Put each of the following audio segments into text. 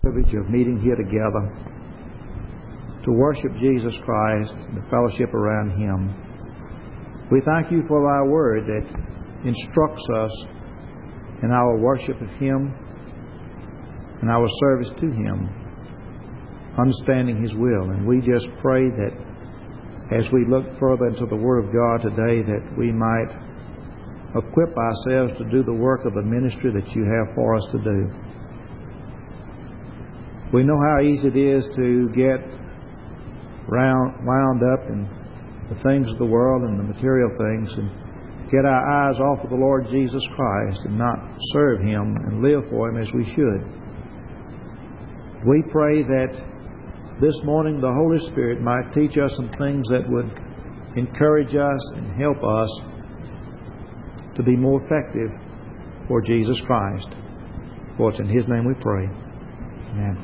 privilege of meeting here together to worship Jesus Christ and the fellowship around Him. We thank You for Thy Word that instructs us in our worship of Him and our service to Him, understanding His will. And we just pray that as we look further into the Word of God today, that we might equip ourselves to do the work of the ministry that You have for us to do. We know how easy it is to get wound up in the things of the world and the material things and get our eyes off of the Lord Jesus Christ and not serve Him and live for Him as we should. We pray that this morning the Holy Spirit might teach us some things that would encourage us and help us to be more effective for Jesus Christ. For it's in His name we pray. Amen.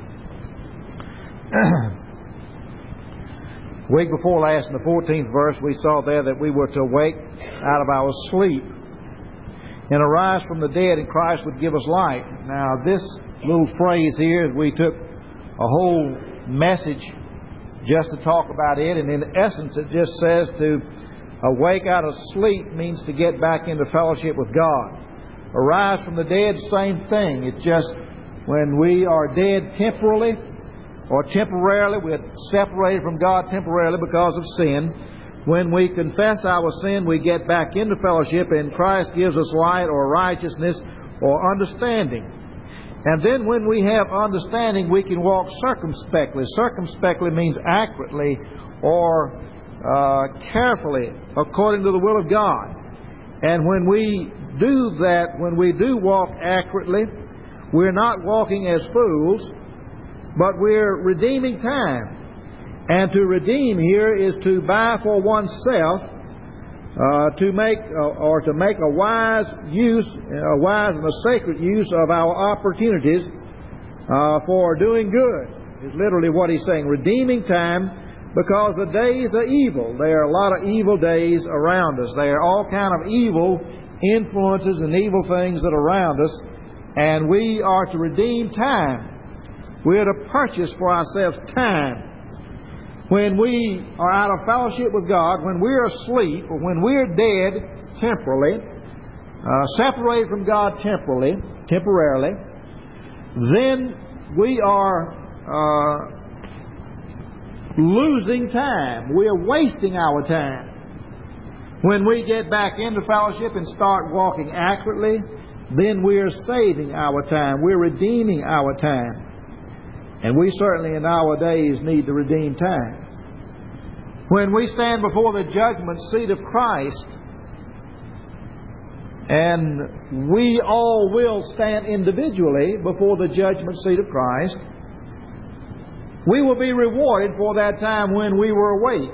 Week before last, in the 14th verse, we saw there that we were to awake out of our sleep and arise from the dead, and Christ would give us light. Now, this little phrase here, we took a whole message just to talk about it, and in essence, it just says to awake out of sleep means to get back into fellowship with God. Arise from the dead, same thing. It's just when we are dead temporarily, or temporarily, we're separated from God temporarily because of sin. When we confess our sin, we get back into fellowship, and Christ gives us light or righteousness or understanding. And then when we have understanding, we can walk circumspectly. Circumspectly means accurately or carefully according to the will of God. And when we do that, when we do walk accurately, we're not walking as fools, but we're redeeming time. And to redeem here is to buy for oneself, to make a wise use, a wise and a sacred use of our opportunities for doing good. Is literally what he's saying. Redeeming time, because the days are evil. There are a lot of evil days around us. There are all kind of evil influences and evil things that are around us, and we are to redeem time. We are to purchase for ourselves time. When we are out of fellowship with God, when we're asleep, or when we're dead temporarily, separated from God temporarily, then we are losing time. We are wasting our time. When we get back into fellowship and start walking accurately, then we are saving our time. We're redeeming our time. And we certainly in our days need to redeem time. When we stand before the judgment seat of Christ, and we all will stand individually before the judgment seat of Christ, we will be rewarded for that time when we were awake.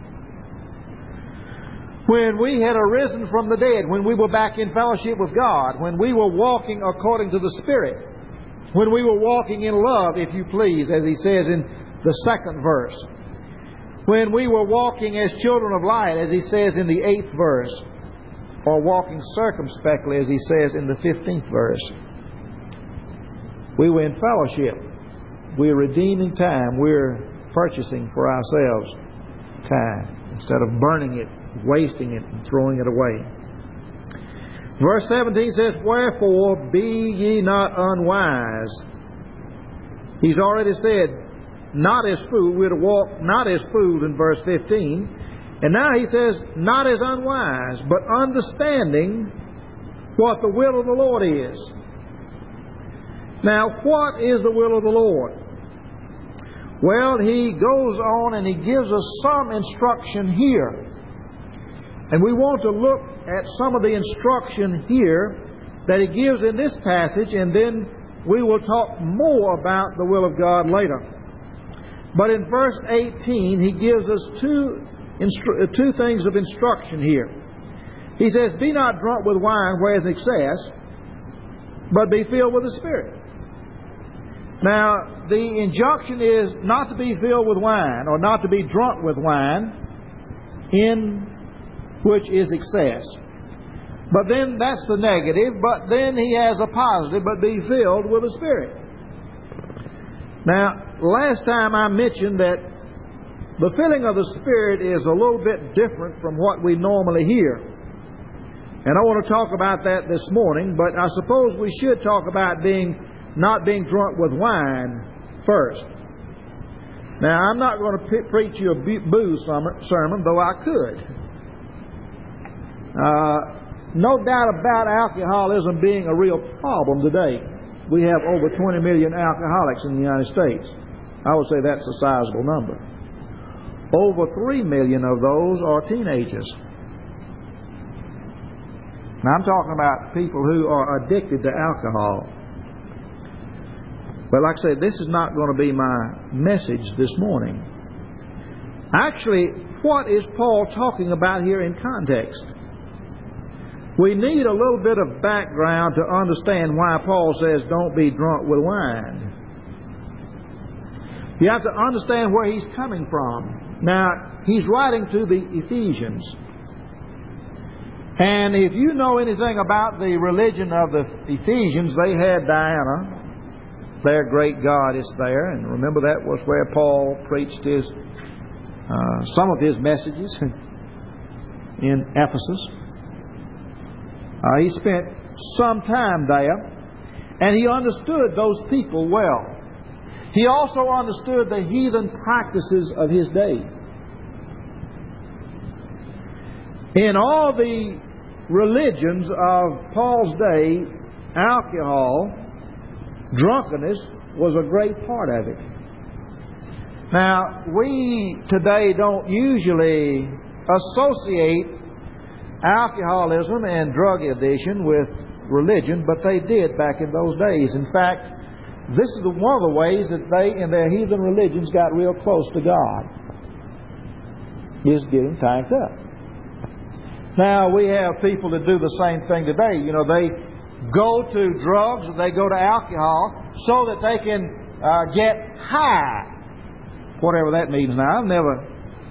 When we had arisen from the dead, when we were back in fellowship with God, when we were walking according to the Spirit, when we were walking in love, if you please, as he says in the 2nd verse. When we were walking as children of light, as he says in the 8th verse. Or walking circumspectly, as he says in the 15th verse. We were in fellowship. We're redeeming time. We're purchasing for ourselves time, instead of burning it, wasting it, and throwing it away. Verse 17 says, "Wherefore be ye not unwise." He's already said, not as fools. We're to walk not as fools in verse 15. And now he says, not as unwise, but understanding what the will of the Lord is. Now, what is the will of the Lord? Well, he goes on and he gives us some instruction here. And we want to look at some of the instruction here that he gives in this passage, and then we will talk more about the will of God later. But in verse 18, he gives us two things of instruction here. He says, "Be not drunk with wine whereas in excess, but be filled with the Spirit." Now, the injunction is not to be filled with wine, or not to be drunk with wine, in which is excess. But then that's the negative, but then he has a positive, but be filled with the Spirit. Now, last time I mentioned that the filling of the Spirit is a little bit different from what we normally hear. And I want to talk about that this morning, but I suppose we should talk about not being drunk with wine first. Now, I'm not going to preach you a booze sermon, though I could. No doubt about alcoholism being a real problem today. We have over 20 million alcoholics in the United States. I would say that's a sizable number. Over 3 million of those are teenagers. Now, I'm talking about people who are addicted to alcohol. But like I said, this is not going to be my message this morning. Actually, what is Paul talking about here in context? We need a little bit of background to understand why Paul says don't be drunk with wine. You have to understand where he's coming from. Now, he's writing to the Ephesians. And if you know anything about the religion of the Ephesians, they had Diana, their great goddess there. And remember, that was where Paul preached some of his messages in Ephesus. He spent some time there, and he understood those people well. He also understood the heathen practices of his day. In all the religions of Paul's day, alcohol, drunkenness, was a great part of it. Now, we today don't usually associate alcoholism and drug addiction with religion, but they did back in those days. In fact, this is one of the ways that they, in their heathen religions, got real close to God, is getting tanked up. Now, we have people that do the same thing today. You know, they go to drugs, or they go to alcohol, so that they can get high. Whatever that means now. I've never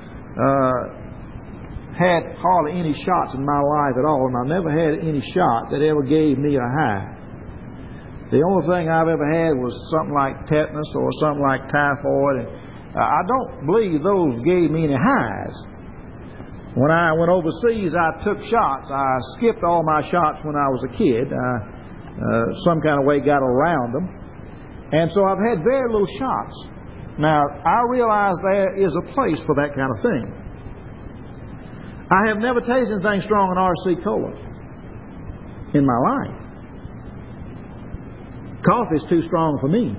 had hardly any shots in my life at all, and I never had any shot that ever gave me a high. The only thing I've ever had was something like tetanus or something like typhoid, and I don't believe those gave me any highs. When I went overseas, I took shots. I skipped all my shots when I was a kid. Some kind of way got around them. And so I've had very little shots. Now, I realize there is a place for that kind of thing. I have never tasted anything strong in RC Cola in my life. Coffee is too strong for me.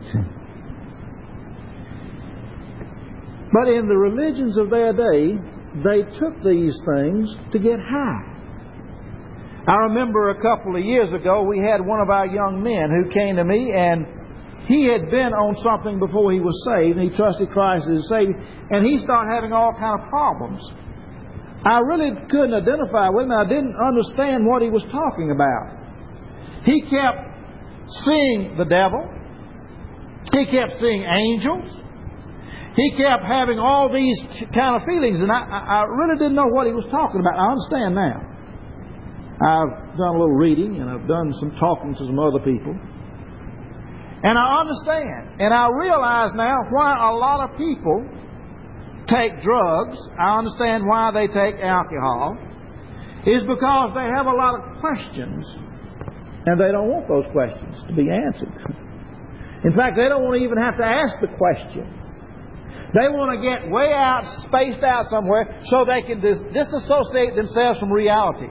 But in the religions of their day, they took these things to get high. I remember a couple of years ago, we had one of our young men who came to me, and he had been on something before he was saved, and he trusted Christ as his Savior, and he started having all kind of problems. I really couldn't identify with him. I didn't understand what he was talking about. He kept seeing the devil. He kept seeing angels. He kept having all these kind of feelings, and I really didn't know what he was talking about. I understand now. I've done a little reading, and I've done some talking to some other people. And I understand. And I realize now why a lot of people take drugs. I understand why they take alcohol. Is because they have a lot of questions, and they don't want those questions to be answered. In fact, they don't want to even have to ask the question. They want to get way out, spaced out somewhere, so they can disassociate themselves from reality.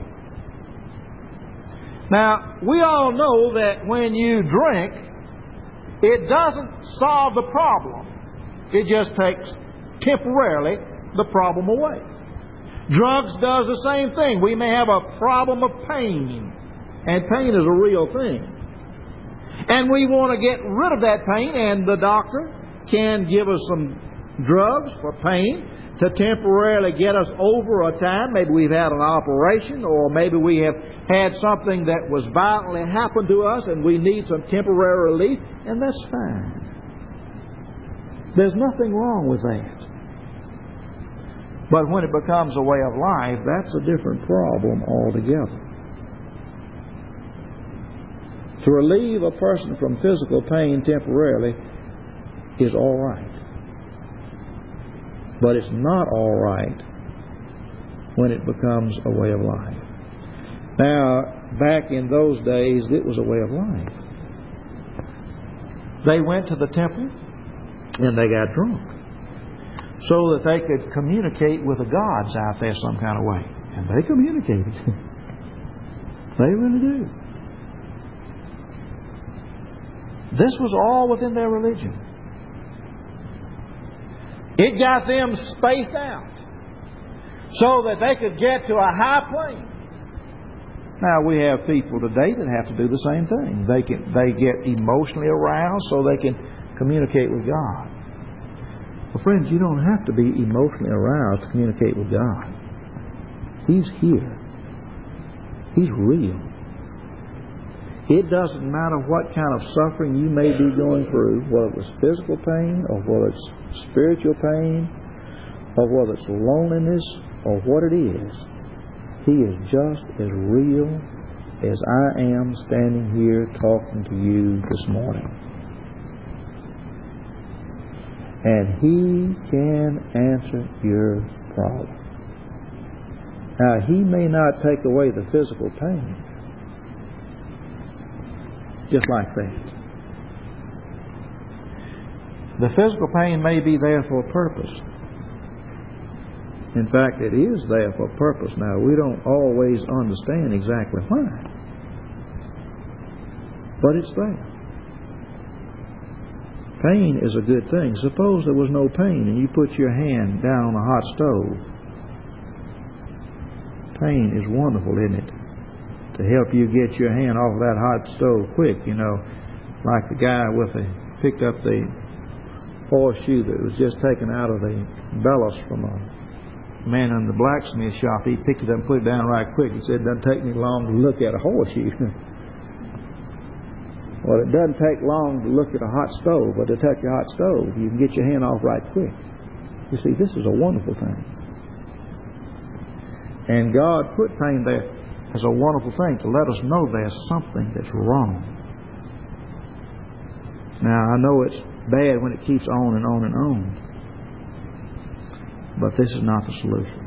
Now, we all know that when you drink, it doesn't solve the problem. It just takes temporarily the problem away. Drugs does the same thing. We may have a problem of pain, and pain is a real thing. And we want to get rid of that pain, and the doctor can give us some drugs for pain to temporarily get us over a time. Maybe we've had an operation, or maybe we have had something that was violently happened to us and we need some temporary relief, and that's fine. There's nothing wrong with that. But when it becomes a way of life, that's a different problem altogether. To relieve a person from physical pain temporarily is all right. But it's not all right when it becomes a way of life. Now, back in those days, it was a way of life. They went to the temple and they got drunk so that they could communicate with the gods out there some kind of way. And they communicated. They really do. This was all within their religion. It got them spaced out so that they could get to a high plane. Now, we have people today that have to do the same thing. They get emotionally aroused so they can communicate with God. Well, friends, you don't have to be emotionally aroused to communicate with God. He's here. He's real. It doesn't matter what kind of suffering you may be going through, whether it's physical pain or whether it's spiritual pain or whether it's loneliness or what it is. He is just as real as I am standing here talking to you this morning. And He can answer your problem. Now, He may not take away the physical pain, just like that. The physical pain may be there for a purpose. In fact, it is there for a purpose. Now, we don't always understand exactly why. But it's there. Pain is a good thing. Suppose there was no pain and you put your hand down on a hot stove. Pain is wonderful, isn't it? To help you get your hand off that hot stove quick, you know, like the guy picked up the horseshoe that was just taken out of the bellows from a man in the blacksmith shop. He picked it up and put it down right quick. He said, it doesn't take me long to look at a horseshoe. Well, it doesn't take long to look at a hot stove, but to touch a hot stove, you can get your hand off right quick. You see, this is a wonderful thing. And God put pain there as a wonderful thing to let us know there's something that's wrong. Now, I know it's bad when it keeps on and on and on. But this is not the solution.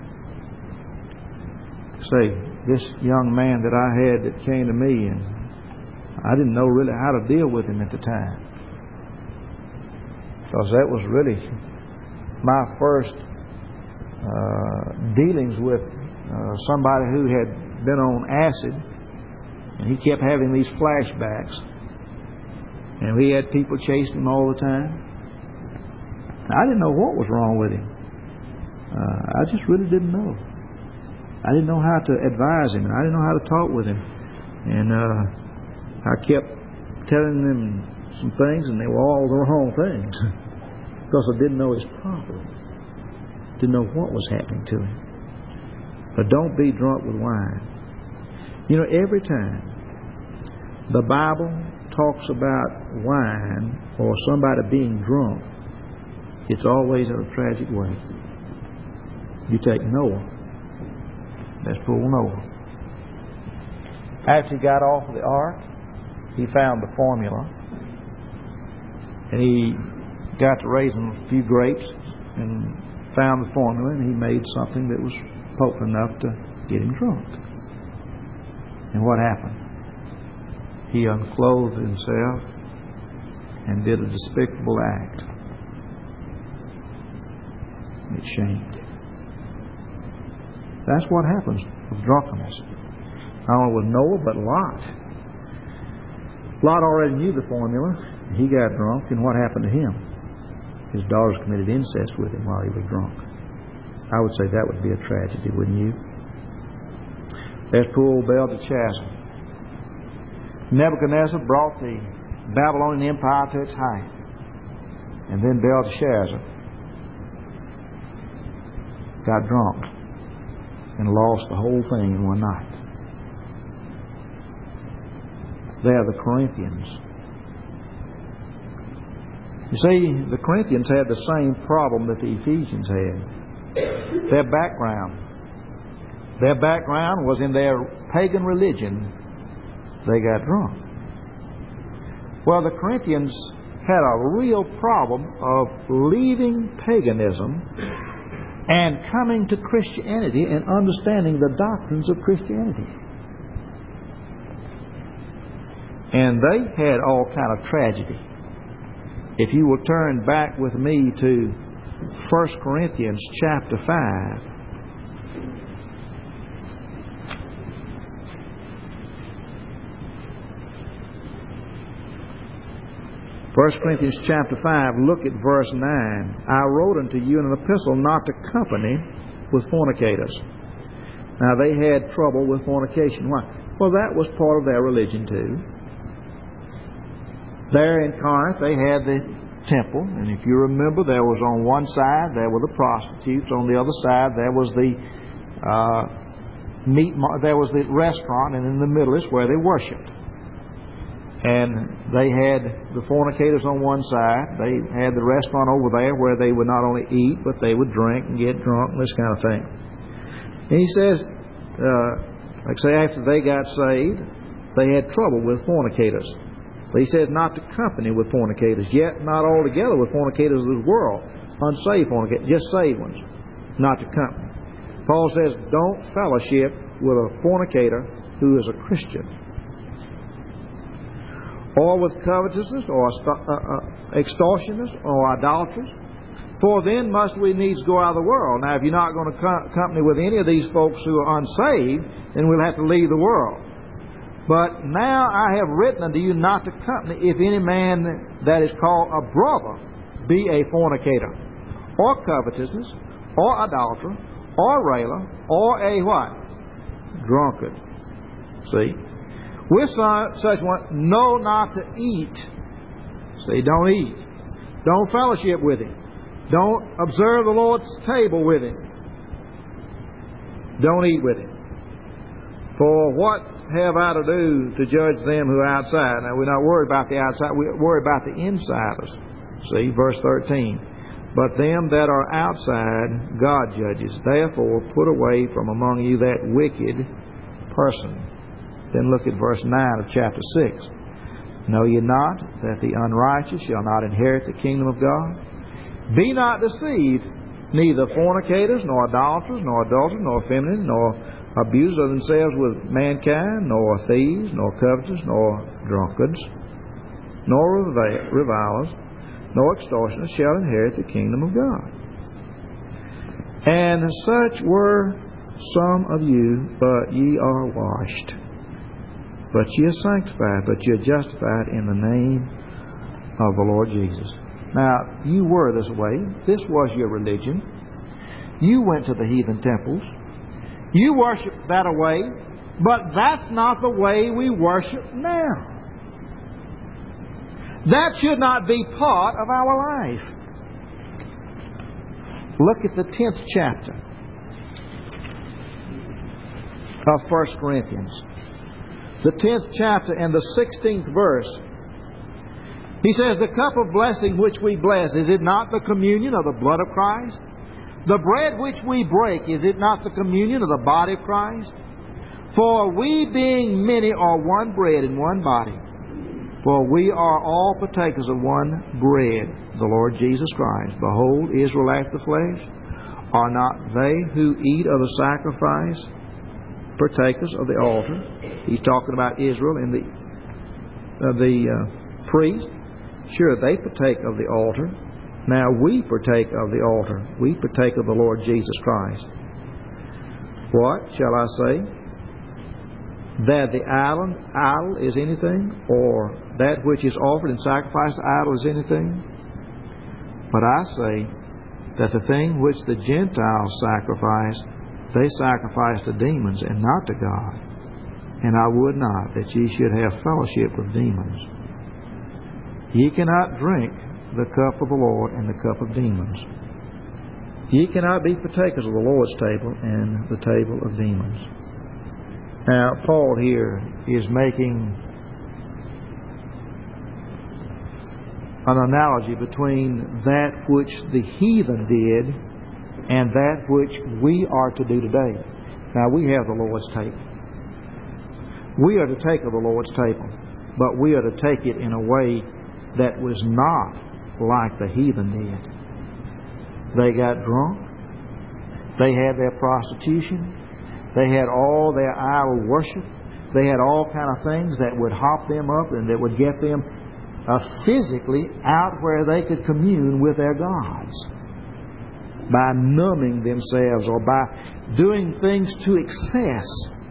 Say, this young man that I had that came to me, and I didn't know really how to deal with him at the time. Because that was really my first dealings with somebody who had been on acid, and he kept having these flashbacks. And we had people chasing him all the time. I didn't know what was wrong with him. I just really didn't know. I didn't know how to advise him, and I didn't know how to talk with him. And I kept telling them some things, and they were all the wrong things because I didn't know his problem. Didn't know what was happening to him. But don't be drunk with wine. You know, every time the Bible talks about wine or somebody being drunk, it's always in a tragic way. You take Noah. That's poor Noah. After he got off of the ark, he found the formula. And he got to raising a few grapes and found the formula, and he made something that was potent enough to get him drunk. And what happened? He unclothed himself and did a despicable act. It shamed him. That's what happens with drunkenness. Not only with Noah, but Lot. Lot already knew the formula. He got drunk, and what happened to him? His daughters committed incest with him while he was drunk. I would say that would be a tragedy, wouldn't you? There's poor old Belteshazzar. Nebuchadnezzar brought the Babylonian Empire to its height. And then Belteshazzar got drunk and lost the whole thing in one night. They are the Corinthians. You see, the Corinthians had the same problem that the Ephesians had. Their background was in their pagan religion. They got drunk. Well, the Corinthians had a real problem of leaving paganism and coming to Christianity and understanding the doctrines of Christianity. And they had all kind of tragedy. If you will turn back with me to 1 Corinthians chapter 5. 1 Corinthians chapter 5, look at verse 9. I wrote unto you in an epistle not to company with fornicators. Now they had trouble with fornication. Why? Well, that was part of their religion too. There in Corinth they had the temple, and if you remember, there was on one side there were the prostitutes, on the other side there was the there was the restaurant, and in the middle is where they worshipped. And they had the fornicators on one side. They had the restaurant over there where they would not only eat, but they would drink and get drunk and this kind of thing. And he says, like say after they got saved, they had trouble with fornicators. But he says not to company with fornicators, yet not altogether with fornicators of this world, unsaved fornicators, just saved ones, not to company. Paul says, don't fellowship with a fornicator who is a Christian, or with covetousness, or extortioners, or idolaters. For then must we needs go out of the world. Now, if you're not going to company with any of these folks who are unsaved, then we'll have to leave the world. But now I have written unto you not to company if any man that is called a brother be a fornicator, or covetousness, or idolater, or railer, or a what? Drunkard. See? With such one, know not to eat. See, don't eat. Don't fellowship with him. Don't observe the Lord's table with him. Don't eat with him. For what have I to do to judge them who are outside? Now, we're not worried about the outside. We're worried about the insiders. See, verse 13. But them that are outside, God judges. Therefore, put away from among you that wicked person. Then look at verse 9 of chapter 6. Know ye not that the unrighteous shall not inherit the kingdom of God? Be not deceived, neither fornicators, nor idolaters, nor adulterers, nor effeminate, nor abusers of themselves with mankind, nor thieves, nor covetous, nor drunkards, nor revilers, nor extortioners shall inherit the kingdom of God. And such were some of you, but ye are washed. But ye are sanctified, but ye are justified in the name of the Lord Jesus. Now, you were this way. This was your religion. You went to the heathen temples. You worshiped that way. But that's not the way we worship now. That should not be part of our life. Look at the 10th chapter of 1 Corinthians. The 10th chapter and the 16th verse. He says, the cup of blessing which we bless, is it not the communion of the blood of Christ? The bread which we break, is it not the communion of the body of Christ? For we being many are one bread and one body. For we are all partakers of one bread, the Lord Jesus Christ. Behold, Israel after the flesh. Are not they who eat of the sacrifice partakers of the altar? He's talking about Israel and the priest. Sure, they partake of the altar. Now we partake of the altar. We partake of the Lord Jesus Christ. What shall I say? That the idol is anything, or that which is offered in sacrifice to idol is anything? But I say that the thing which the Gentiles sacrifice, they sacrifice to demons and not to God. And I would not that ye should have fellowship with demons. Ye cannot drink the cup of the Lord and the cup of demons. Ye cannot be partakers of the Lord's table and the table of demons. Now, Paul here is making an analogy between that which the heathen did and that which we are to do today. Now, we have the Lord's table. We are to take of the Lord's table, but we are to take it in a way that was not like the heathen did. They got drunk. They had their prostitution. They had all their idol worship. They had all kind of things that would hop them up and that would get them physically out where they could commune with their gods by numbing themselves or by doing things to excess.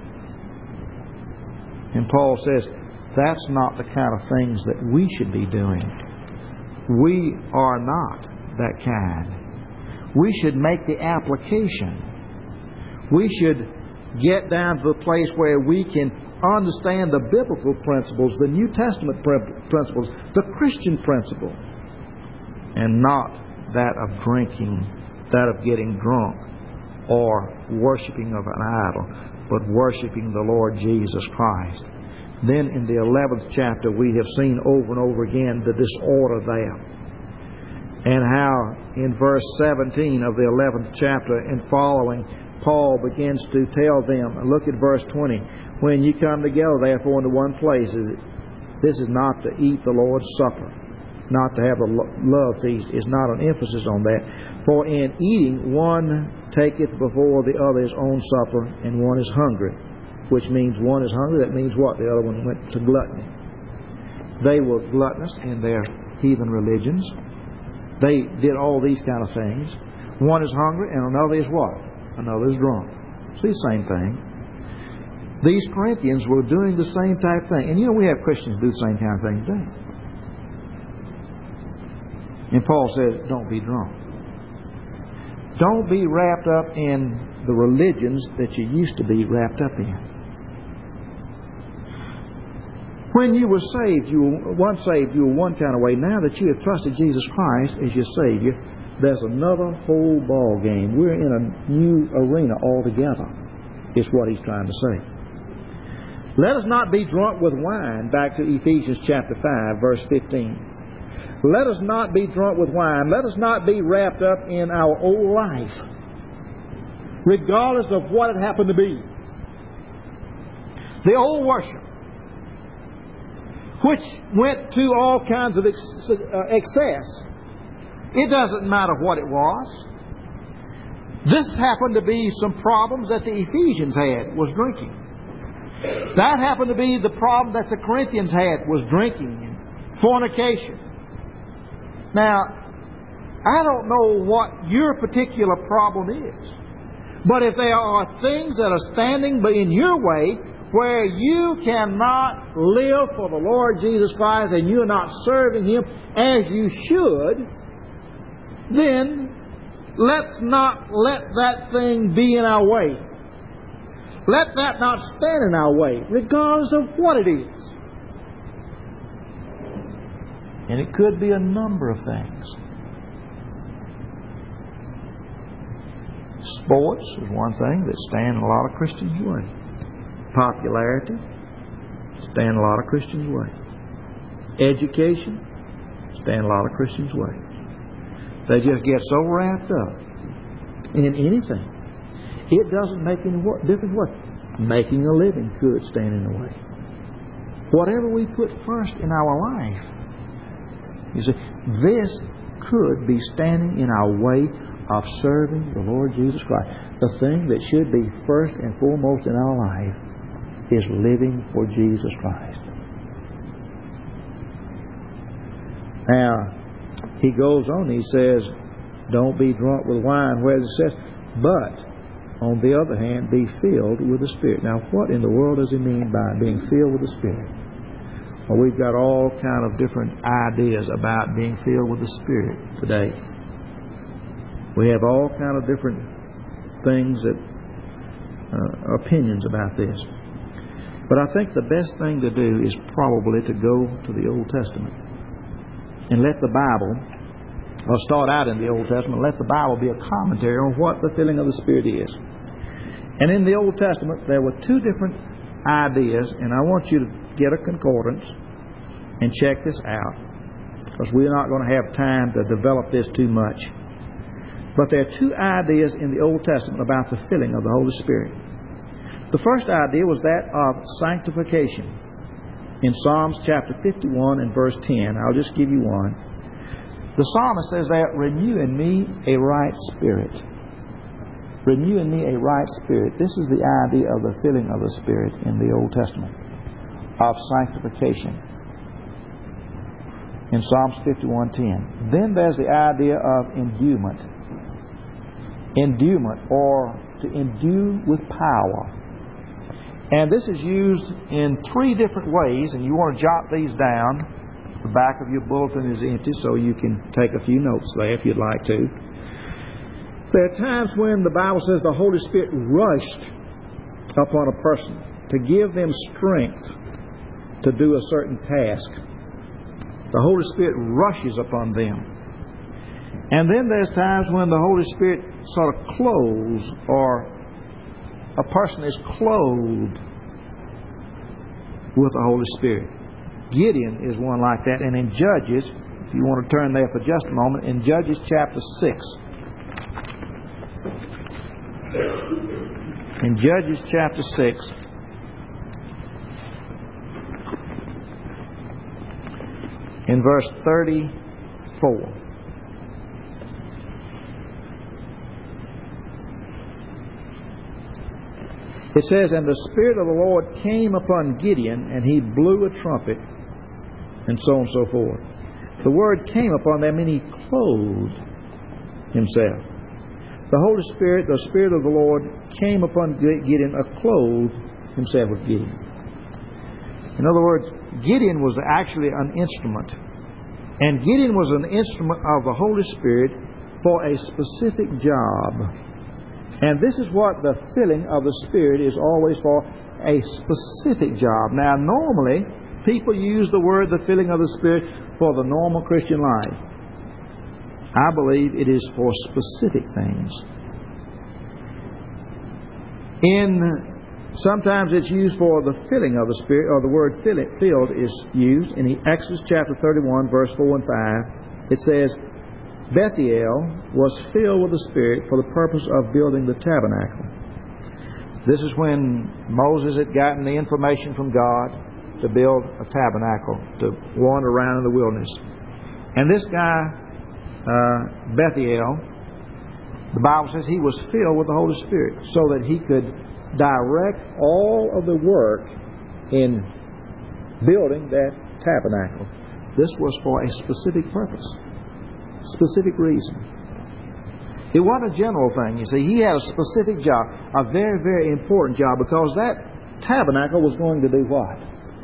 And Paul says that's not the kind of things that we should be doing. We are not that kind. We should make the application. We should get down to the place where we can understand the biblical principles, the New Testament principles, the Christian principle, and not that of drinking, that of getting drunk, or worshiping of an idol, but worshiping the Lord Jesus Christ. Then in the 11th chapter we have seen over and over again the disorder there. And how in verse 17 of the 11th chapter and following, Paul begins to tell them, look at verse 20, when you come together therefore into one place, this is not to eat the Lord's Supper, not to have a love feast, is not an emphasis on that. For in eating one taketh before the other his own supper, and one is hungry. Which means one is hungry, that means what? The other one went to gluttony. They were gluttonous in their heathen religions. They did all these kind of things. One is hungry and another is what? Another is drunk. It's the same thing. These Corinthians were doing the same type thing. And you know we have Christians do the same kind of thing today. And Paul says, don't be drunk. Don't be wrapped up in the religions that you used to be wrapped up in. When you were saved, you were one kind of way. Now that you have trusted Jesus Christ as your Savior, there's another whole ball game. We're in a new arena altogether, is what he's trying to say. Let us not be drunk with wine, back to Ephesians chapter 5, verse 15. Let us not be drunk with wine. Let us not be wrapped up in our old life, regardless of what it happened to be. The old worship, which went to all kinds of excess. It doesn't matter what it was. This happened to be some problems that the Ephesians had, was drinking. That happened to be the problem that the Corinthians had, was drinking and fornication. Now, I don't know what your particular problem is, but if there are things that are standing in your way where you cannot live for the Lord Jesus Christ and you're not serving Him as you should, then let's not let that thing be in our way. Let that not stand in our way, regardless of what it is. And it could be a number of things. Sports is one thing that stand in a lot of Christians' way. Popularity stand a lot of Christians' way. Education stand a lot of Christians' way. They just get so wrapped up in anything. It doesn't make any difference what. Making a living could stand in the way. Whatever we put first in our life, you see, this could be standing in our way of serving the Lord Jesus Christ. The thing that should be first and foremost in our life is living for Jesus Christ. Now, he goes on, he says, don't be drunk with wine, where it says, but on the other hand, be filled with the Spirit. Now, what in the world does he mean by being filled with the Spirit? Well, we've got all kind of different ideas about being filled with the Spirit today. We have all kind of different things that opinions about this. But I think the best thing to do is probably to go to the Old Testament and let the Bible, or start out in the Old Testament, let the Bible be a commentary on what the filling of the Spirit is. And in the Old Testament, there were two different ideas, and I want you to get a concordance and check this out, because we're not going to have time to develop this too much. But there are two ideas in the Old Testament about the filling of the Holy Spirit. The first idea was that of sanctification. in Psalms chapter 51 and verse 10. I'll just give you one. The psalmist says that, renew in me a right spirit. Renew in me a right spirit. This is the idea of the filling of the Spirit in the Old Testament, of sanctification. In Psalms 51:10. Then there's the idea of endowment. Endowment, or to endue with power. And this is used in 3 different ways, and you want to jot these down. The back of your bulletin is empty, so you can take a few notes there if you'd like to. There are times when the Bible says the Holy Spirit rushed upon a person to give them strength to do a certain task. The Holy Spirit rushes upon them. And then there's times when the Holy Spirit sort of clothes, or a person is clothed with the Holy Spirit. Gideon is one like that. And in Judges, if you want to turn there for just a moment, in Judges chapter 6. In Judges chapter 6, in verse 34. It says, and the Spirit of the Lord came upon Gideon, and he blew a trumpet, and so on and so forth. The word came upon them, and he clothed himself. The Holy Spirit, the Spirit of the Lord, came upon Gideon, clothed himself with Gideon. In other words, Gideon was actually an instrument. And Gideon was an instrument of the Holy Spirit for a specific job. And this is what the filling of the Spirit is always for, a specific job. Now, normally, people use the word the filling of the Spirit for the normal Christian life. I believe it is for specific things. Sometimes it's used for the filling of the Spirit, or the word filled is used. In Exodus chapter 31, verse 4 and 5, it says, Bethuel was filled with the Spirit for the purpose of building the tabernacle. This is when Moses had gotten the information from God to build a tabernacle, to wander around in the wilderness. And this guy, Bethuel, the Bible says he was filled with the Holy Spirit so that he could direct all of the work in building that tabernacle. This was for a specific purpose, specific reason. It wasn't a general thing. You see, he had a specific job, a very, very important job, because that tabernacle was going to do what?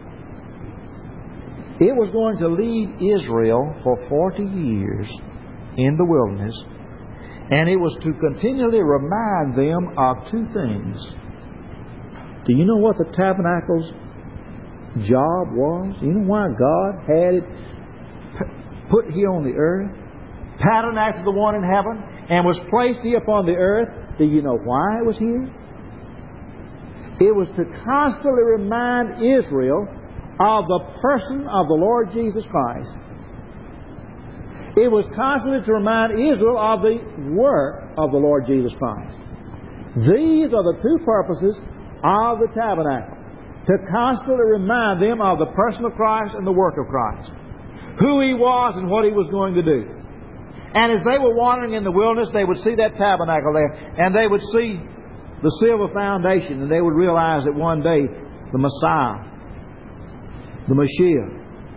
It was going to lead Israel for 40 years in the wilderness, and it was to continually remind them of 2 things. Do you know what the tabernacle's job was? Do you know why God had it put here on the earth, patterned after the one in heaven, and was placed here upon the earth? Do you know why it was here? It was to constantly remind Israel of the person of the Lord Jesus Christ. It was constantly to remind Israel of the work of the Lord Jesus Christ. These are the 2 purposes of the tabernacle. To constantly remind them of the person of Christ and the work of Christ. Who He was and what He was going to do. And as they were wandering in the wilderness, they would see that tabernacle there, and they would see the silver foundation, and they would realize that one day the Messiah, the Mashiach,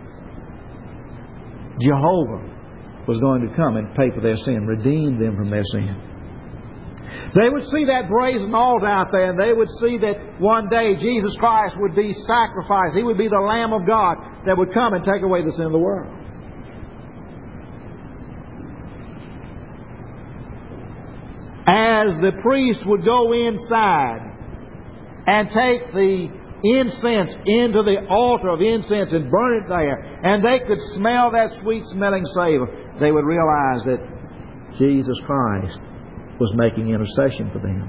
Jehovah, was going to come and pay for their sin, redeem them from their sin. They would see that brazen altar out there, and they would see that one day Jesus Christ would be sacrificed. He would be the Lamb of God that would come and take away the sin of the world. As the priest would go inside and take the incense into the altar of incense and burn it there, and they could smell that sweet-smelling savor, they would realize that Jesus Christ was making intercession for them.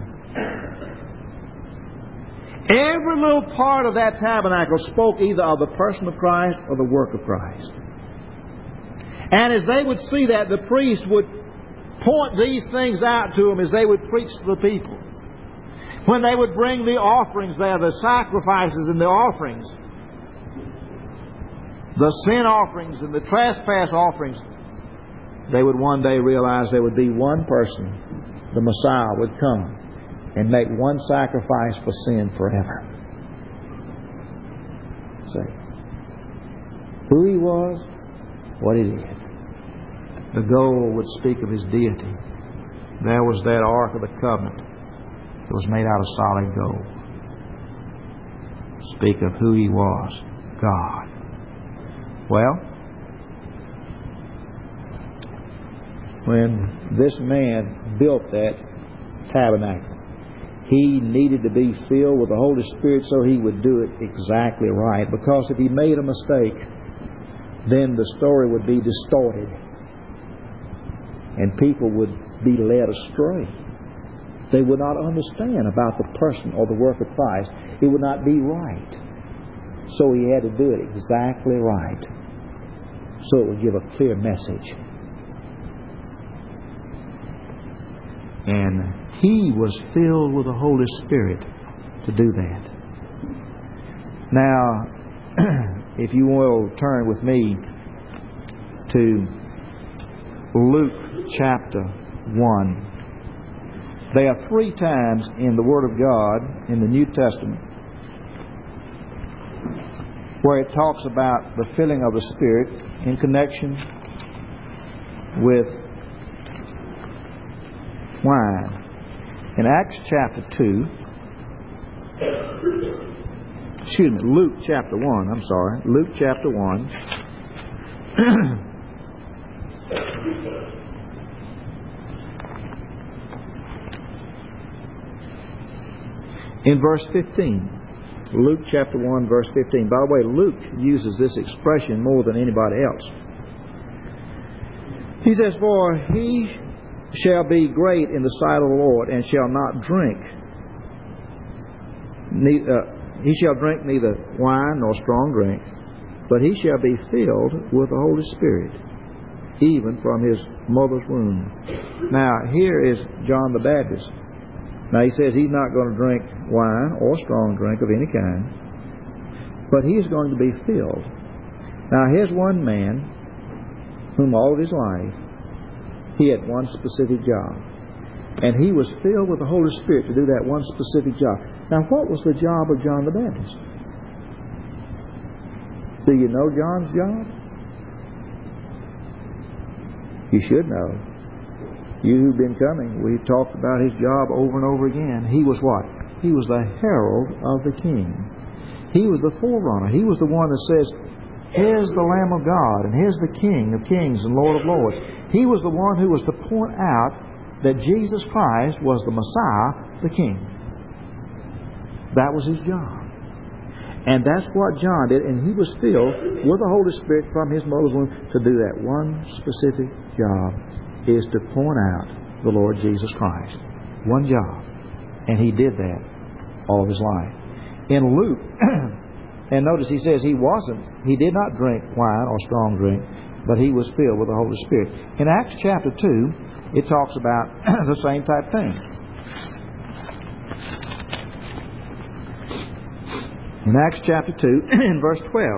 Every little part of that tabernacle spoke either of the person of Christ or the work of Christ. And as they would see that, the priest would point these things out to them as they would preach to the people. When they would bring the offerings there, the sacrifices and the offerings, the sin offerings and the trespass offerings, they would one day realize there would be one person, the Messiah, would come and make one sacrifice for sin forever. See? Who He was, what He did. The gold would speak of His deity. There was that Ark of the Covenant that was made out of solid gold. Speak of who He was, God. Well, when this man built that tabernacle, he needed to be filled with the Holy Spirit so he would do it exactly right. Because if he made a mistake, then the story would be distorted and people would be led astray. They would not understand about the person or the work of Christ. It would not be right. So he had to do it exactly right, so it would give a clear message. And he was filled with the Holy Spirit to do that. Now, if you will turn with me to Luke chapter 1. There are 3 times in the Word of God in the New Testament where it talks about the filling of the Spirit in connection with wine. In Acts chapter 2, Luke chapter 1, I'm sorry, Luke chapter 1. In verse 15. Luke chapter 1, verse 15. By the way, Luke uses this expression more than anybody else. He says, "For he shall be great in the sight of the Lord, and shall not drink. He shall drink neither wine nor strong drink, but he shall be filled with the Holy Spirit, even from his mother's womb." Now, here is John the Baptist. Now, he says he's not going to drink wine or strong drink of any kind, but he's going to be filled. Now, here's one man whom all of his life he had one specific job. And he was filled with the Holy Spirit to do that one specific job. Now, what was the job of John the Baptist? Do you know John's job? You should know. You who've been coming, we've talked about his job over and over again. He was what? He was the herald of the King. He was the forerunner. He was the one that says, "Here's the Lamb of God, and here's the King of Kings and Lord of Lords." He was the one who was to point out that Jesus Christ was the Messiah, the King. That was his job. And that's what John did, and he was filled with the Holy Spirit from his mother's womb to do that one specific job, is to point out the Lord Jesus Christ. One job. And he did that all of his life. In Luke, and notice he says he did not drink wine or strong drink, but he was filled with the Holy Spirit. In Acts chapter 2, it talks about the same type thing. In Acts chapter 2, in verse 12,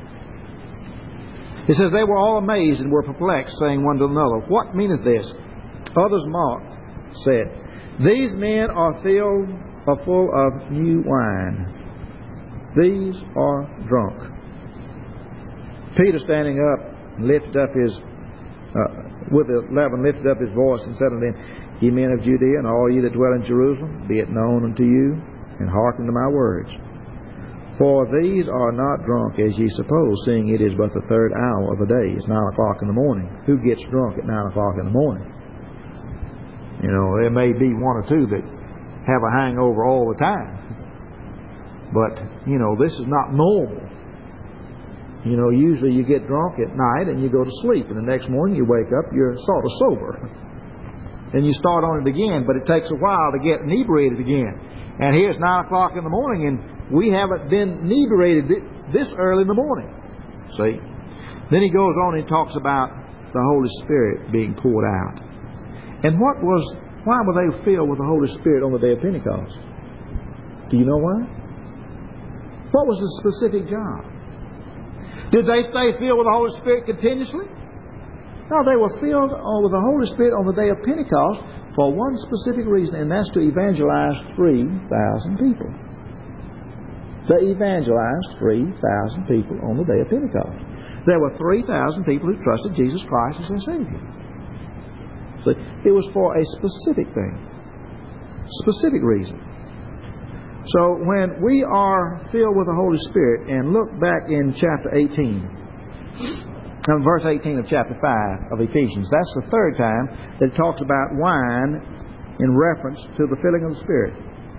it says, "They were all amazed and were perplexed, saying one to another, 'What meaneth this?' Others mocked, said, 'These men are full of new wine. These are drunk.' Peter, standing up, lifted up his with the 11, lifted up his voice and said unto them, 'Ye men of Judea, and all ye that dwell in Jerusalem, be it known unto you, and hearken to my words. For these are not drunk as ye suppose, seeing it is but the 3rd hour of the day.'" It's 9 o'clock in the morning. Who gets drunk at 9 o'clock in the morning? You know, there may be one or two that have a hangover all the time. But, you know, this is not normal. You know, usually you get drunk at night and you go to sleep, and the next morning you wake up, you're sort of sober. And you start on it again, but it takes a while to get inebriated again. And here's 9 o'clock in the morning, and we haven't been inebriated this early in the morning. See? Then he goes on and talks about the Holy Spirit being poured out. And why were they filled with the Holy Spirit on the day of Pentecost? Do you know why? What was the specific job? Did they stay filled with the Holy Spirit continuously? No, they were filled with the Holy Spirit on the day of Pentecost for one specific reason, and that's to evangelize 3,000 people. They evangelized 3,000 people on the day of Pentecost. There were 3,000 people who trusted Jesus Christ as their Savior. So it was for a specific thing, specific reason. So when we are filled with the Holy Spirit, and look back in chapter 18, verse 18 of chapter 5 of Ephesians, that's the third time that it talks about wine in reference to the filling of the Spirit.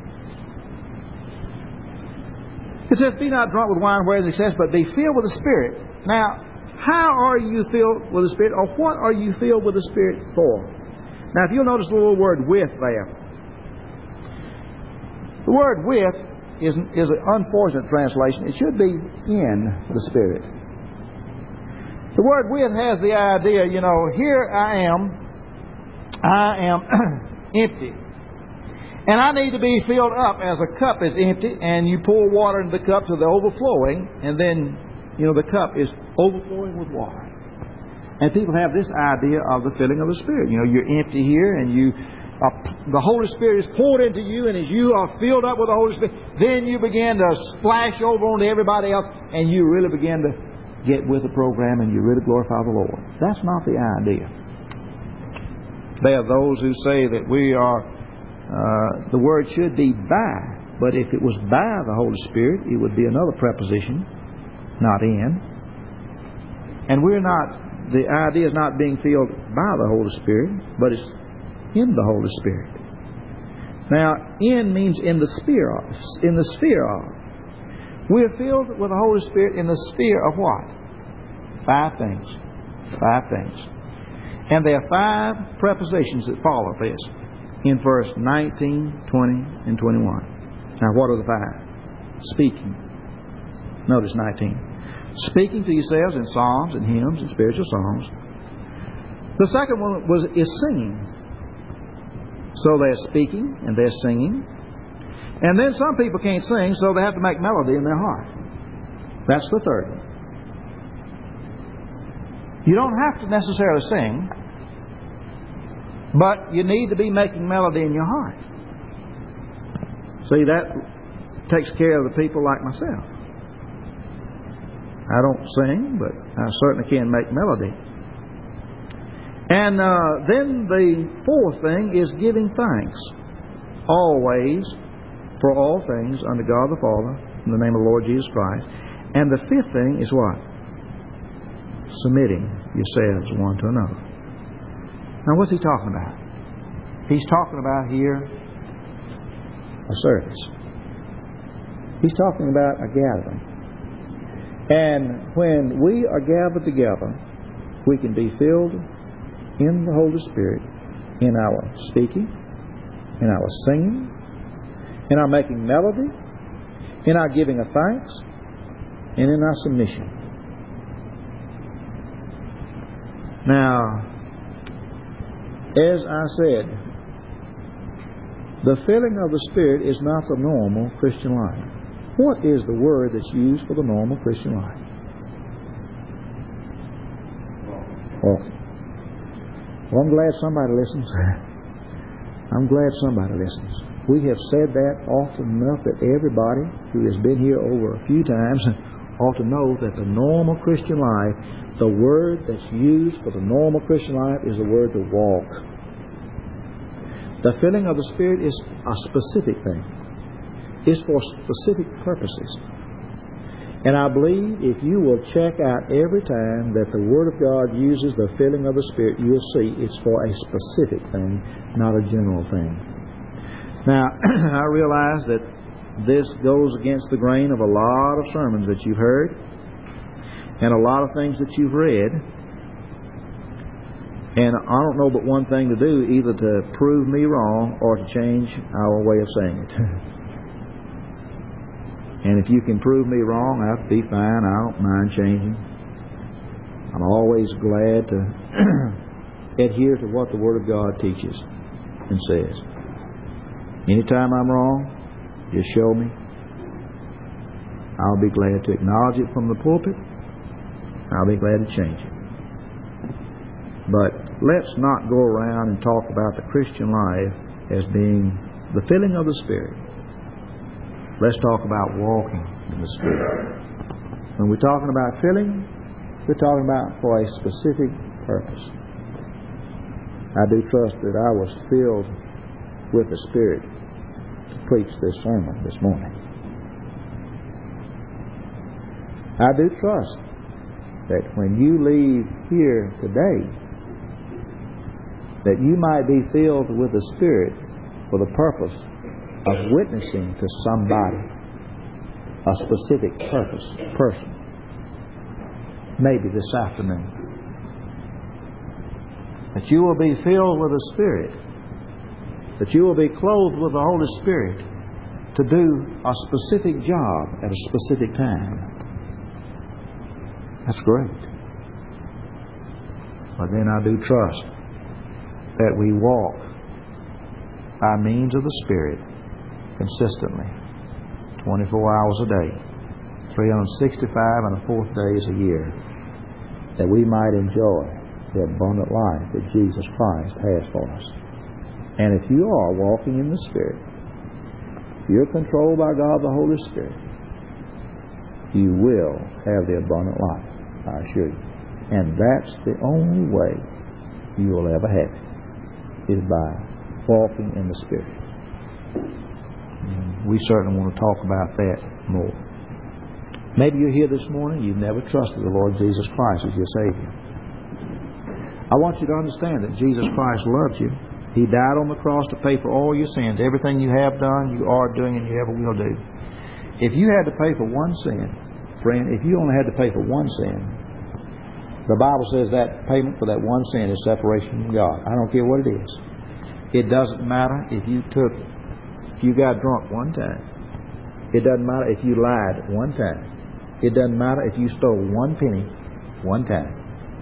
It says, be not drunk with wine wherein is excess, but be filled with the Spirit. Now, how are you filled with the Spirit, or what are you filled with the Spirit for? Now, if you'll notice the little word with there. The word with is an unfortunate translation. It should be in the Spirit. The word with has the idea, here I am empty. And I need to be filled up as a cup is empty, and you pour water into the cup to the overflowing, and then, the cup is overflowing with water. And people have this idea of the filling of the Spirit. You're empty here, and the Holy Spirit is poured into you, and as you are filled up with the Holy Spirit, then you begin to splash over onto everybody else, and you really begin to get with the program, and you really glorify the Lord. That's not the idea. There are those who say that we are, the word should be by, but if it was by the Holy Spirit, it would be another preposition, not in. And we're not, the idea is not being filled by the Holy Spirit, but it's in the Holy Spirit. Now, in means in the sphere of. In the sphere of. We're filled with the Holy Spirit in the sphere of what? 5 things. 5 things. And there are 5 prepositions that follow this in verse 19, 20, and 21. Now, what are the 5? Speaking. Notice 19. Speaking to yourselves in psalms and hymns and spiritual songs. The second one is singing. So they're speaking and they're singing. And then some people can't sing, so they have to make melody in their heart. That's the third one. You don't have to necessarily sing, but you need to be making melody in your heart. See, that takes care of the people like myself. I don't sing, but I certainly can make melody. And then the fourth thing is giving thanks. Always, for all things, unto God the Father, in the name of the Lord Jesus Christ. And the fifth thing is what? Submitting yourselves one to another. Now, what's he talking about? He's talking about here a service. He's talking about a gathering. And when we are gathered together, we can be filled in the Holy Spirit in our speaking, in our singing, in our making melody, in our giving of thanks, and in our submission. Now, as I said, the filling of the Spirit is not the normal Christian life. What is the word that's used for the normal Christian life? Well, I'm glad somebody listens. I'm glad somebody listens. We have said that often enough that everybody who has been here over a few times ought to know that the normal Christian life, the word that's used for the normal Christian life is the word to walk. The filling of the Spirit is a specific thing. It's for specific purposes. And I believe if you will check out every time that the Word of God uses the filling of the Spirit, you'll see it's for a specific thing, not a general thing. Now, I realize that this goes against the grain of a lot of sermons that you've heard and a lot of things that you've read. And I don't know but one thing to do, either to prove me wrong or to change our way of saying it. And if you can prove me wrong, that'd be fine. I don't mind changing. I'm always glad to adhere to what the Word of God teaches and says. Anytime I'm wrong, just show me. I'll be glad to acknowledge it from the pulpit I'll be glad to change it. But let's not go around and talk about the Christian life as being the filling of the Spirit. Let's talk about walking in the Spirit. When we're talking about filling, we're talking about for a specific purpose. I do trust that I was filled with the Spirit to preach this sermon this morning. I do trust that when you leave here today, that you might be filled with the Spirit for the purpose of witnessing to somebody, a specific person, maybe this afternoon. That you will be filled with the Spirit, that you will be clothed with the Holy Spirit to do a specific job at a specific time. That's great. But then I do trust that we walk by means of the Spirit consistently, 24 hours a day, 365 and a fourth days a year, that we might enjoy the abundant life that Jesus Christ has for us. And if you are walking in the Spirit, if you're controlled by God the Holy Spirit, you will have the abundant life, I assure you. And that's the only way you will ever have it, is by walking in the Spirit. And we certainly want to talk about that more. Maybe you're here this morning, you've never trusted the Lord Jesus Christ as your Savior. I want you to understand that Jesus Christ loves you. He died on the cross to pay for all your sins. Everything you have done, you are doing, and you ever will do. If you had to pay for one sin, friend, if you only had to pay for one sin, the Bible says that payment for that one sin is separation from God. I don't care what it is. It doesn't matter if you got drunk one time. It doesn't matter if you lied one time. It doesn't matter if you stole one penny one time.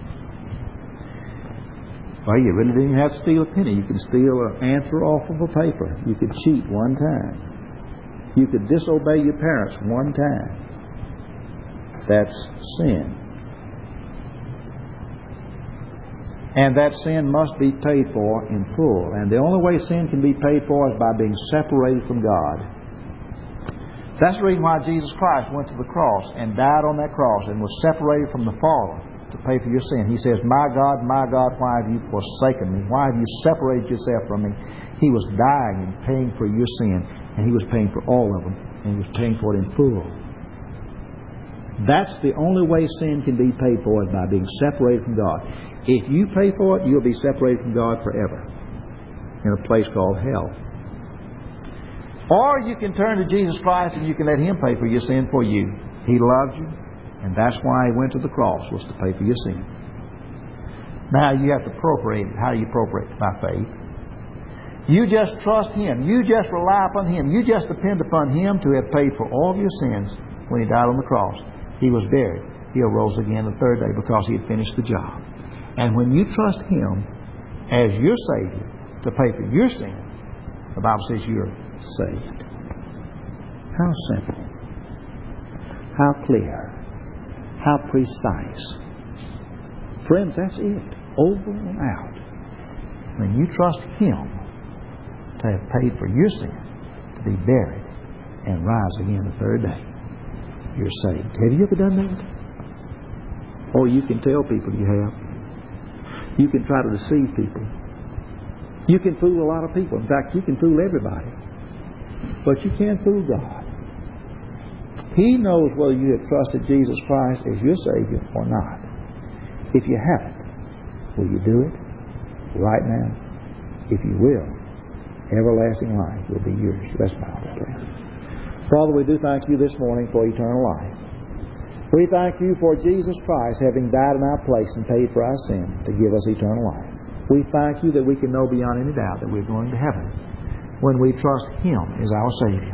Well, you really didn't have to steal a penny. You could steal an answer off of a paper. You could cheat one time. You could disobey your parents one time. That's sin. And that sin must be paid for in full. And the only way sin can be paid for is by being separated from God. That's the reason why Jesus Christ went to the cross and died on that cross and was separated from the Father to pay for your sin. He says, my God, why have you forsaken me? Why have you separated yourself from me? He was dying and paying for your sin. And He was paying for all of them. And He was paying for it in full. That's the only way sin can be paid for, is by being separated from God. If you pay for it, you'll be separated from God forever in a place called hell. Or you can turn to Jesus Christ and you can let Him pay for your sin for you. He loves you, and that's why He went to the cross, was to pay for your sin. Now you have to appropriate it. How do you appropriate it? By faith. You just trust Him. You just rely upon Him. You just depend upon Him to have paid for all of your sins when He died on the cross. He was buried. He arose again the third day because He had finished the job. And when you trust Him as your Savior to pay for your sin, the Bible says you're saved. How simple. How clear. How precise. Friends, that's it. Over and out. When you trust Him to have paid for your sin, to be buried, and rise again the third day, you're saved. Have you ever done that? Or you can tell people you have. You can try to deceive people. You can fool a lot of people. In fact, you can fool everybody. But you can't fool God. He knows whether you have trusted Jesus Christ as your Savior or not. If you haven't, will you do it right now? If you will, everlasting life will be yours. Let's bow to prayer. Father, we do thank You this morning for eternal life. We thank You for Jesus Christ having died in our place and paid for our sin to give us eternal life. We thank You that we can know beyond any doubt that we're going to heaven when we trust Him as our Savior.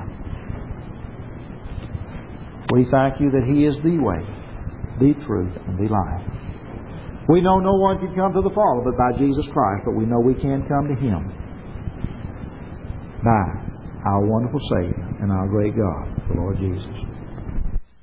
We thank You that He is the way, the truth, and the life. We know no one can come to the Father but by Jesus Christ, but we know we can come to Him by our wonderful Savior and our great God, the Lord Jesus.